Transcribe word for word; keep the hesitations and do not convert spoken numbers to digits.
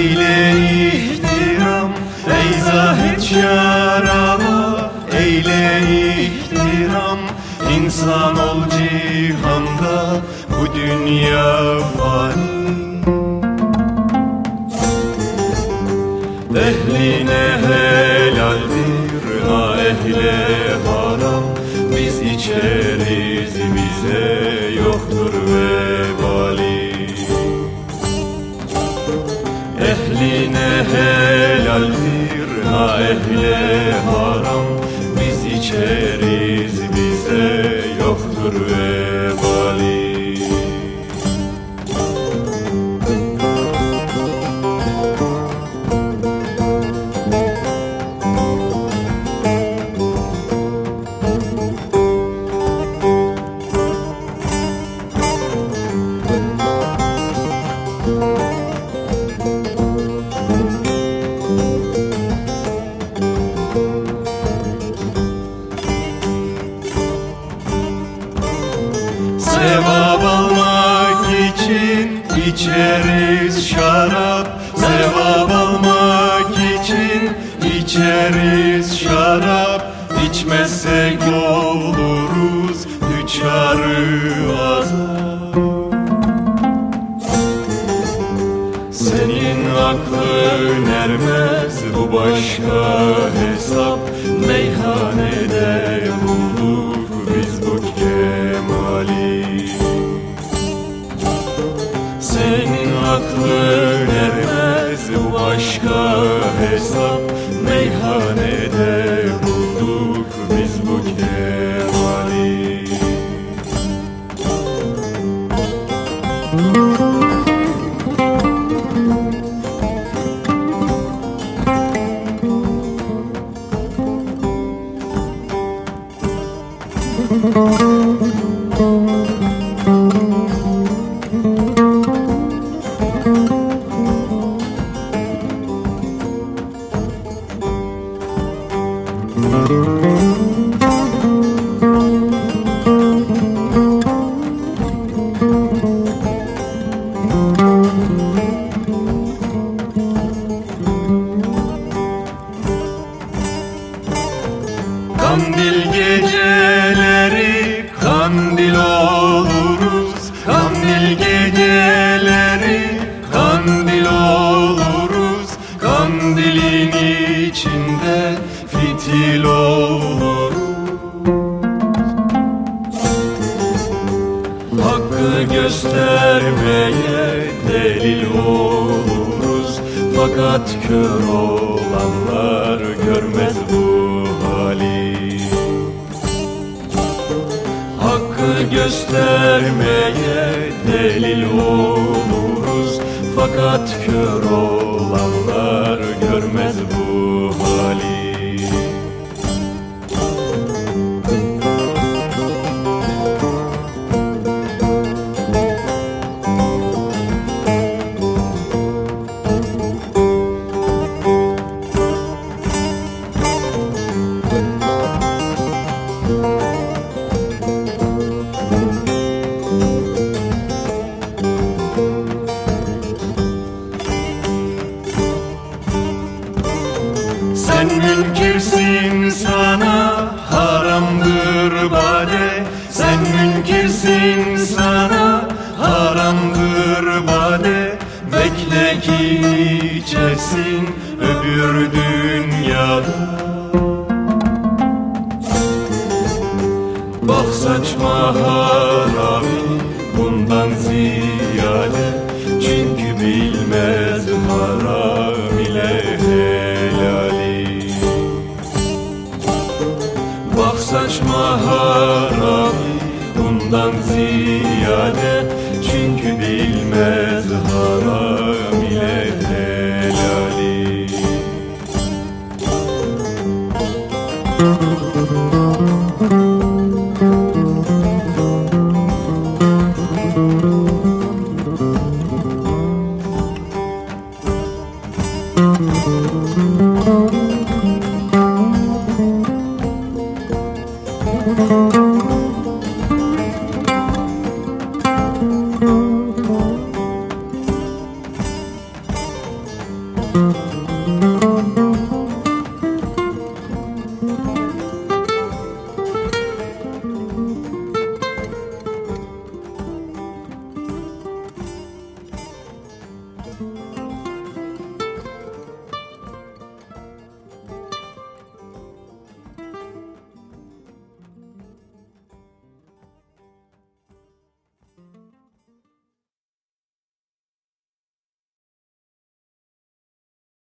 eyle ihtiram, ey zahid şaraba, eyle ihtiram. İnsan ol cihanda, bu dünya fani. Ehline helaldir, ha ehle haram. Biz içeriz, bize yoktur vebali. Ehline helaldir, ha ehle haram. Biz içeriz, bize yoktur vebali. Sevap almak için içeriz şarap, sevap almak için içeriz şarap. İçmezsek oluruz düçarı azap. Senin aklın ermez, bu başka hesap. Meyhanede bulduk biz bu kemali. Senin aklın ermez, bu başka hesap. Meyhanede bulduk biz bu kemali. Kandil geceleri kandil oluruz, kandil geceleri kandil oluruz. Kandilin içinde fitil oluruz. Hakkı göstermeye delil oluruz. Fakat kör olanlar görmez bu hali. Hakkı göstermeye delil oluruz. Fakat kör olanlar görmez bu hali. Sen münkirsin, sana haramdır bade. Sen münkirsin, sana haramdır bade. Bekle ki içesin öbür dünyada. Bak saçma harami bundan ziyade. Çünkü bilmez haram ile helali. Bak saçma harami bundan ziyade. Çünkü bilmez haram ile helali. Müzik